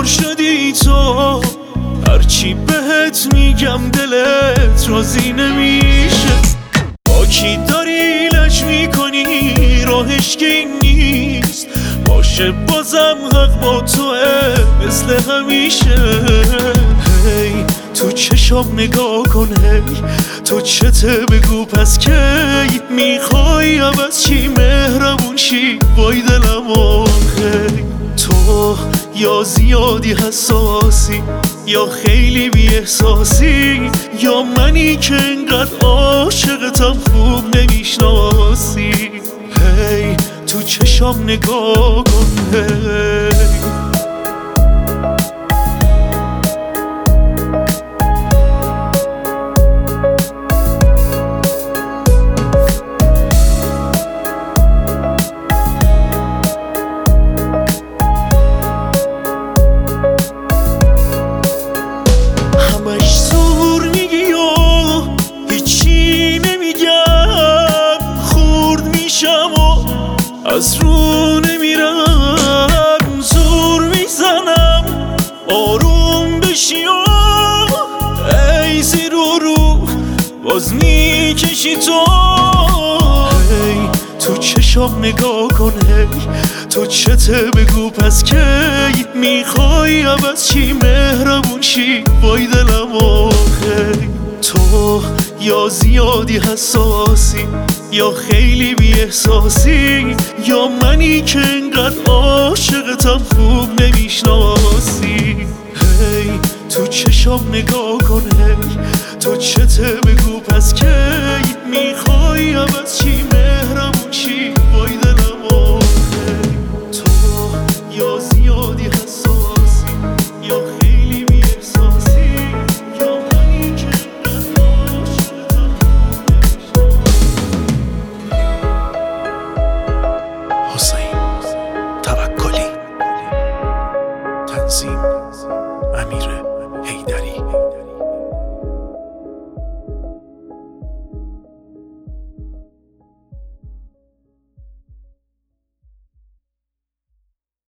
پر شدی تو، هرچی بهت میگم دلت راضی نمیشه. با کی داری لج میکنی راهش که این نیست، باشه بازم حق با توه مثل همیشه. هی تو چشام نگاه کن، هی تو چته بگو پس کی میخوای عوض چی مهربون شی وای دلم آخه. تو یا زیادی حساسی یا خیلی بی احساسی، یا منی که انقدر عاشقتم خوب نمیشناسی. هی تو چشام نگاه کن، هی از رو نمیرم، زور میزنم آروم بشی و ای زیر و رو باز میکشی تو. هی تو چشام نگاه کن، هی تو چته بگو پس کی میخوای عوض چی مهربون شی وای دلم آخه. تو یا زیادی حساسی یا خیلی بی احساسی، یا منی که انقدر عاشقتم خوب نمیشناسی. هی تو چشام نگاه کن، هی تو چته بگو پس کی میخوای عوض چی مهربون شی